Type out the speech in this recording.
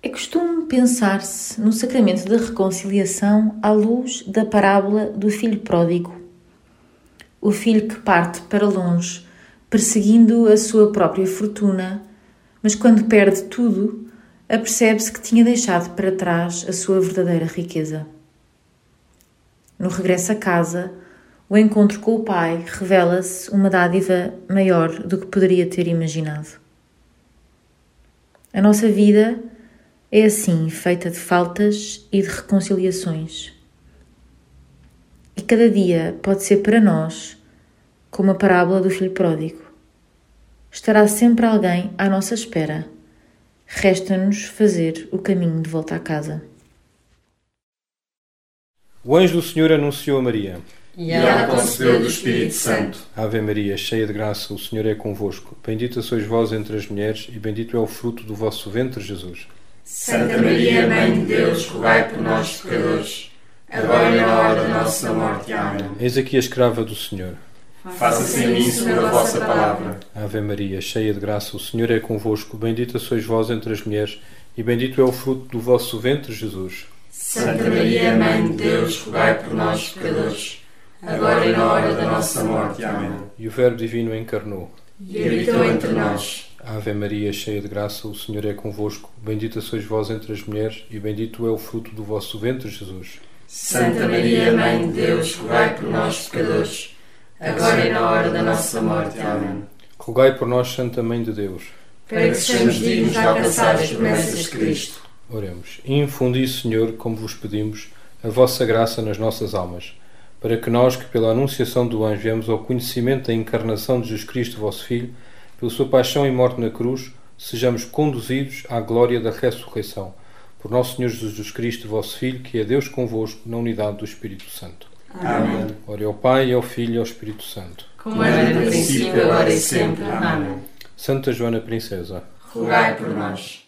É costume pensar-se no sacramento da reconciliação à luz da parábola do filho pródigo. O filho que parte para longe, perseguindo a sua própria fortuna, mas quando perde tudo, apercebe-se que tinha deixado para trás a sua verdadeira riqueza. No regresso a casa, o encontro com o pai revela-se uma dádiva maior do que poderia ter imaginado. A nossa vida é assim, feita de faltas e de reconciliações. E cada dia pode ser para nós como a parábola do filho pródigo. Estará sempre alguém à nossa espera. Resta-nos fazer o caminho de volta à casa. O anjo do Senhor anunciou a Maria. E ela concebeu do Espírito Santo. Ave Maria, cheia de graça, o Senhor é convosco. Bendita sois vós entre as mulheres, e bendito é o fruto do vosso ventre, Jesus. Santa Maria, Mãe de Deus, rogai por nós, pecadores, agora e na hora da nossa morte. Amém. Eis aqui a escrava do Senhor. Faça-se em mim segundo a vossa palavra. Ave Maria, cheia de graça, o Senhor é convosco. Bendita sois vós entre as mulheres, e bendito é o fruto do vosso ventre, Jesus. Santa Maria, Mãe de Deus, rogai por nós, pecadores, agora e na hora da nossa morte. Amém. E o Verbo Divino encarnou. E habitou entre nós. Ave Maria, cheia de graça, o Senhor é convosco. Bendita sois vós entre as mulheres, e bendito é o fruto do vosso ventre, Jesus. Santa Maria, Mãe de Deus, rogai por nós, pecadores, agora e na hora da nossa morte. Amém. Rogai por nós, Santa Mãe de Deus, para que sejamos dignos de alcançar as promessas de Cristo. Oremos. Infundi, Senhor, como vos pedimos, a vossa graça nas nossas almas, para que nós, que pela anunciação do anjo viemos ao conhecimento da encarnação de Jesus Cristo, vosso Filho, pela sua paixão e morte na cruz, sejamos conduzidos à glória da ressurreição. Por nosso Senhor Jesus Cristo, vosso Filho, que é Deus convosco, na unidade do Espírito Santo. Amém. Ore ao Pai, ao Filho e ao Espírito Santo. Como era no princípio, agora e sempre. Amém. Santa Joana Princesa, rogai por nós.